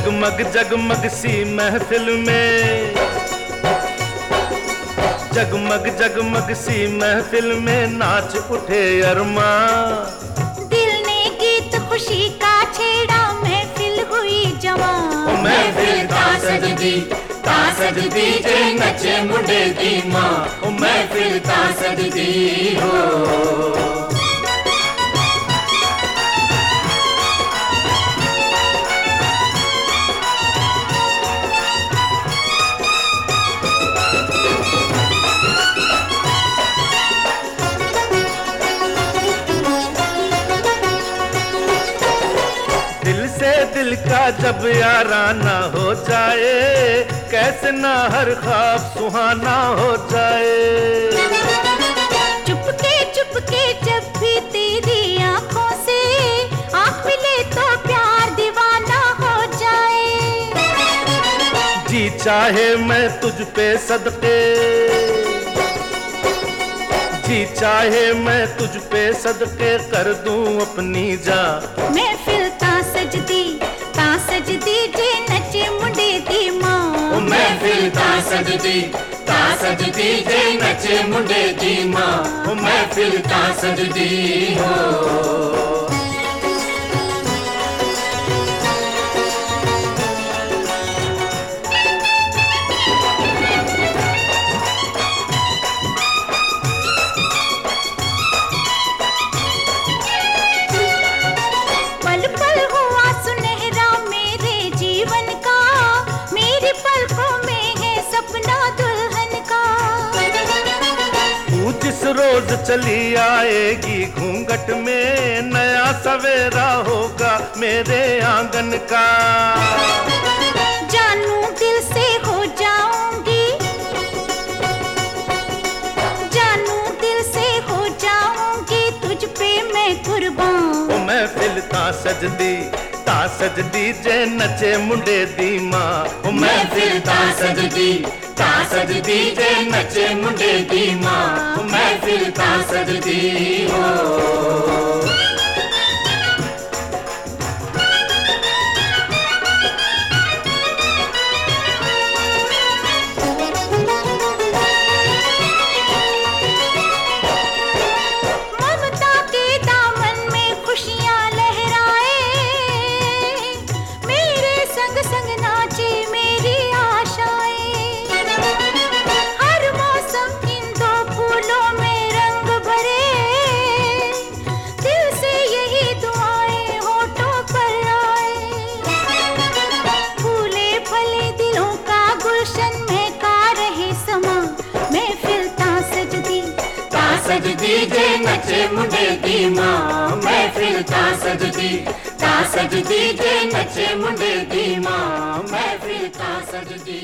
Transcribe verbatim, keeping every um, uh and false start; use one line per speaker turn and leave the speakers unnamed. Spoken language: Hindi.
जगमग जगमग सी महफिल में, जगमग जगमग सी महफिल में नाच उठे अरमां।
दिल ने गीत खुशी का छेड़ा, महफिल हुई जवां।
महफिल ता सजदी ता सजदी जे नचे मुंडे दी मां। महफिल ता सजदी हो।
दिल से दिल का जब याराना हो जाए, कैसे ना हर ख्वाब सुहाना हो जाए।
चुपके चुपके जब भी तेरी आंखों से आंख मिले तो प्यार दीवाना हो जाए।
जी चाहे मैं तुझ पे सदके, जी चाहे मैं तुझ पे सदके कर दूं अपनी जान।
महफिल ता सजदी ता सजदी जे नचे मुंडे दी मां।
महफिल ता सजदी ता सजदी जे नचे मुंडे दी मां। महफिल ता सजदी हो।
जिस रोज चली आएगी घूंघट में, नया सवेरा होगा मेरे आंगन का।
जानू दिल से हो जाऊंगी, जानू दिल से हो जाऊंगी, तुझ पे मैं कुर्बान।
ओ महफिल ता सजदी ता सजदी जे नचे मुंडे दी मां। ओ
महफिल ता सजदी ता सजदी जे नचे मुंडे दी मां। महफिल ता सजदी हो।
ममता के दामन में खुशियां लहराए, मेरे संग संग नाचे मेरी आशाएं। हर मौसम इन दो फूलों में रंग भरे, दिल से यही दुआएं होठों पर आए। फूले फले दिलों का गुलशन महका रहे समा। महफिल ता सजदी
ता सजदी जे नचे मुंडे दी मां। महफिल ता सजदी ता सजदी जे नचे मुंडे दी मां। महफिल ता सजदी